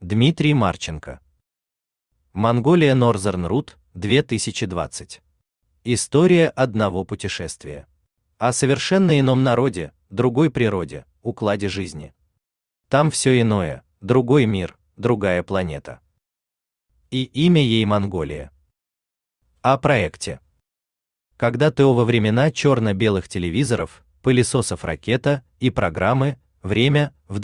Дмитрий Марченко. Монголия Northern Route 2020. История одного путешествия. О совершенно ином народе, другой природе, укладе жизни. Там все иное, другой мир, другая планета. И имя ей Монголия. О проекте. Когда-то во времена черно-белых телевизоров, пылесосов ракета и программы «Время» в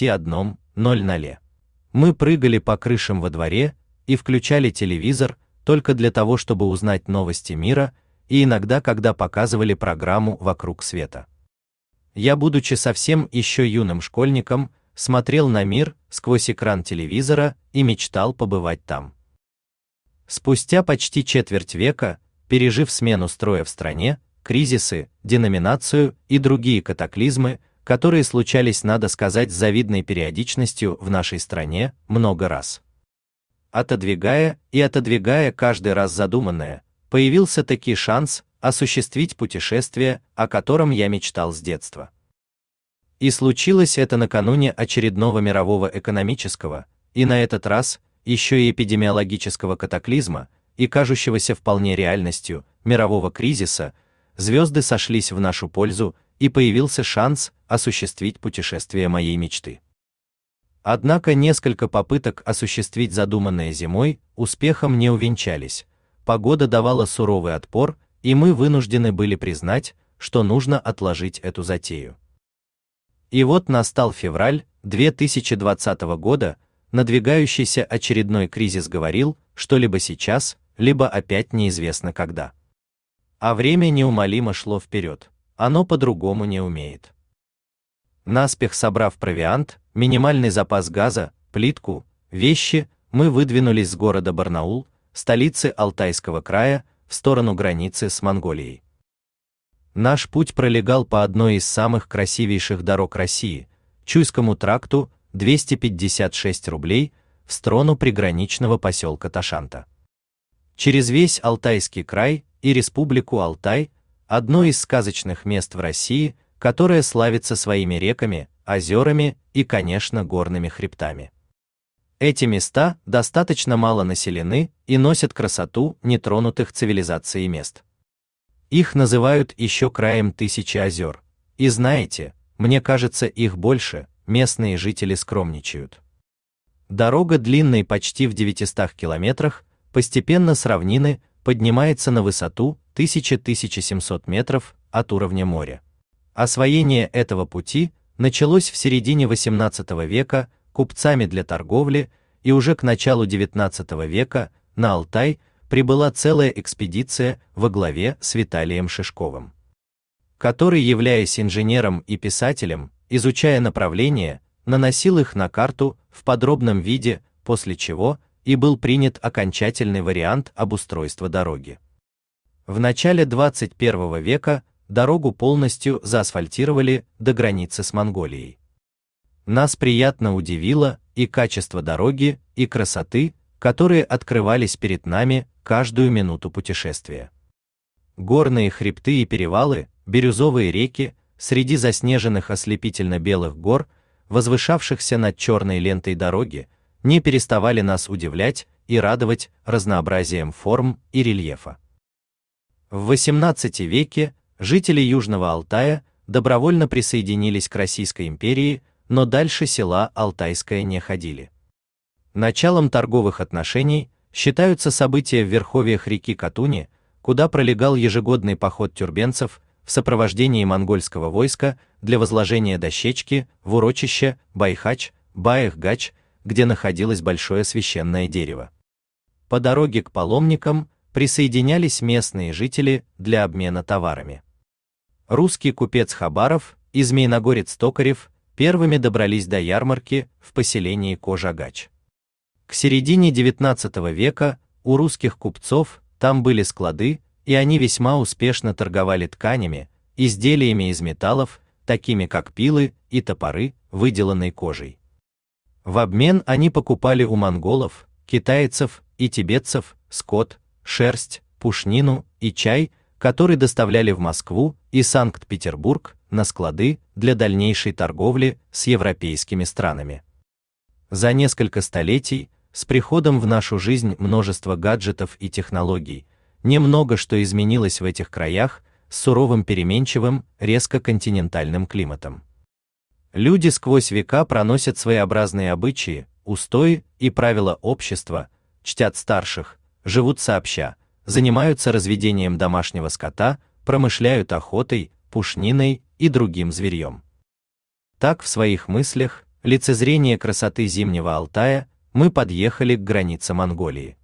21:00. Мы прыгали по крышам во дворе и включали телевизор только для того, чтобы узнать новости мира, и иногда, когда показывали программу «Вокруг света». Я, будучи совсем еще юным школьником, смотрел на мир сквозь экран телевизора и мечтал побывать там. Спустя почти четверть века, пережив смену строя в стране, кризисы, деноминацию и другие катаклизмы, которые случались, надо сказать, с завидной периодичностью в нашей стране много раз. Отодвигая каждый раз задуманное, появился таки шанс осуществить путешествие, о котором я мечтал с детства. И случилось это накануне очередного мирового экономического, и на этот раз еще и эпидемиологического катаклизма, и кажущегося вполне реальностью мирового кризиса, звезды сошлись в нашу пользу, и появился шанс осуществить путешествие моей мечты. Однако несколько попыток осуществить задуманное зимой успехом не увенчались. Погода давала суровый отпор, и мы вынуждены были признать, что нужно отложить эту затею. И вот настал февраль 2020 года, надвигающийся очередной кризис говорил, что либо сейчас, либо опять неизвестно когда. А время неумолимо шло вперед. Оно по-другому не умеет. Наспех собрав провиант, минимальный запас газа, плитку, вещи, мы выдвинулись с города Барнаул, столицы Алтайского края, в сторону границы с Монголией. Наш путь пролегал по одной из самых красивейших дорог России, Чуйскому тракту, 256 рублей, в сторону приграничного поселка Ташанта. Через весь Алтайский край и республику Алтай, одно из сказочных мест в России, которое славится своими реками, озерами и, конечно, горными хребтами. Эти места достаточно мало населены и носят красоту нетронутых цивилизацией мест. Их называют еще краем тысячи озер. И знаете, мне кажется, их больше, местные жители скромничают. Дорога длинной почти в 900 километрах, постепенно с равнины поднимается на высоту 1000-1700 метров от уровня моря. Освоение этого пути началось в середине XVIII века купцами для торговли, и уже к началу XIX века на Алтай прибыла целая экспедиция во главе с Виталием Шишковым, который, являясь инженером и писателем, изучая направления, наносил их на карту в подробном виде, после чего и был принят окончательный вариант обустройства дороги. В начале 21 века дорогу полностью заасфальтировали до границы с Монголией. Нас приятно удивило и качество дороги, и красоты, которые открывались перед нами каждую минуту путешествия. Горные хребты и перевалы, бирюзовые реки, среди заснеженных ослепительно-белых гор, возвышавшихся над черной лентой дороги, не переставали нас удивлять и радовать разнообразием форм и рельефа. В XVIII веке жители Южного Алтая добровольно присоединились к Российской империи, но дальше села Алтайское не ходили. Началом торговых отношений считаются события в верховьях реки Катуни, куда пролегал ежегодный поход тюрбенцев в сопровождении монгольского войска для возложения дощечки в урочище Байхач, Баэх-Гач, где находилось большое священное дерево. По дороге к паломникам присоединялись местные жители для обмена товарами. Русский купец Хабаров и змеиногорец Токарев первыми добрались до ярмарки в поселении Кожагач. К середине XIX века у русских купцов там были склады, и они весьма успешно торговали тканями, изделиями из металлов, такими как пилы и топоры, выделанной кожей. В обмен они покупали у монголов, китайцев и тибетцев скот, шерсть, пушнину и чай, который доставляли в Москву и Санкт-Петербург на склады для дальнейшей торговли с европейскими странами. За несколько столетий, с приходом в нашу жизнь множества гаджетов и технологий, немного что изменилось в этих краях с суровым переменчивым, резко континентальным климатом. Люди сквозь века проносят своеобразные обычаи, устои и правила общества, чтят старших, живут сообща, занимаются разведением домашнего скота, промышляют охотой, пушниной и другим зверьем. Так в своих мыслях, лицезрение красоты зимнего Алтая, мы подъехали к границе Монголии.